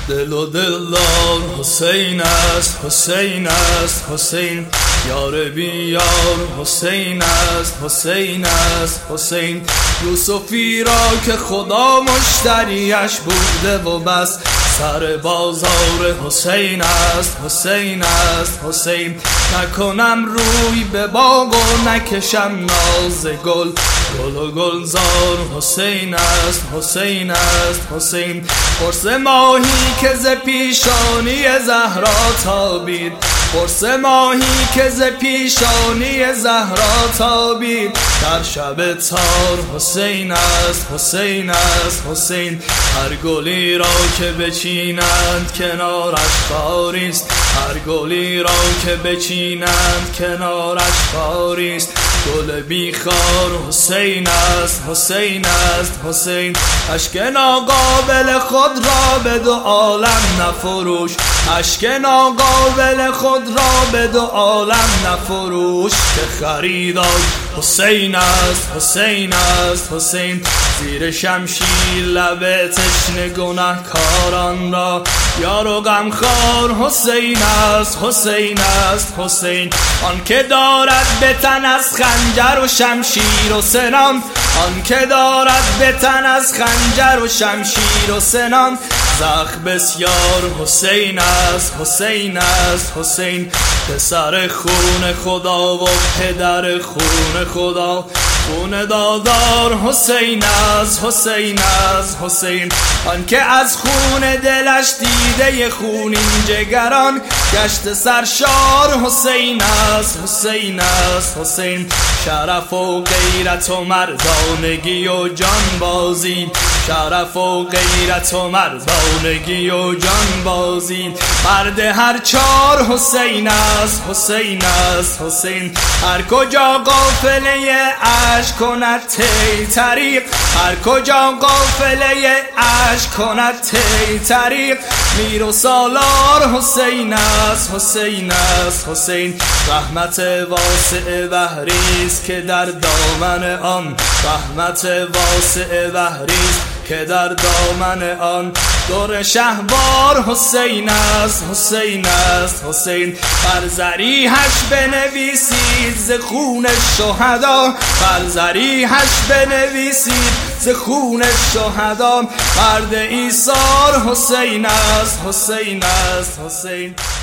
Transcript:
دل و دلدار حسین است، حسین است، حسین یار بی یار حسین است، حسین است، حسین یوسفی را که خدا مشتریش بوده و بس سر بازار حسین است، حسین است، حسین نکنم روی به باغ و نکشم ناز گل، گل و گلزار حسین است، حسین است، حسین قرص ماهی که ز پیشانی زهرا تابید، قرص ماهی که ز پیشانی زهرا تابید در شب تار حسین است، حسین است، حسین هر گلی را که بچینند کنارش خاری است، هر گلی را که بچینند کنارش خاری است، گل بیخار حسین است، حسین است، حسین اشک ناقابل خود را به دو عالم نفروش، اشک ناقابل خود را به دو عالم نفروش که خریدار حسین است، حسین است، حسین زیر شمشیر لب تشنه گنهکاران را یار و غمخوار حسین است، حسین است، حسین آن که دارد به تن از خنجر و شمشیر و سنان، آن که دارد به تن از خنجر و شمشیر و سنان زخم بسیار حسین است، حسین است، حسین پسر خون خدا و پدر خون خدا، خون دادار حسین است، حسین است، حسین آن که از خون دلش دیده خونین جگران گشت سرشار حسین است، حسین است، حسین شرف و غیرت و مردانگی و جانبازی، شرف و غیرت و مردانگی و جانبازی مرد هر چار حسین است، حسین است، حسین هر کجا قافله عشق کند طی طریق، هر کجا قافله عشق کند طی طریق میر و سالار حسین است، حسین است، حسین رحمت واسع بحری است که در دامن آن، رحمت واسع بحری است که در دامن آن در شهوار حسین است، حسین است، حسین بر ضریحش بنویسید ز خون شهدا، بر ضریحش بنویسید ز خون شهدا مرد ایثار حسین است، حسین است، حسین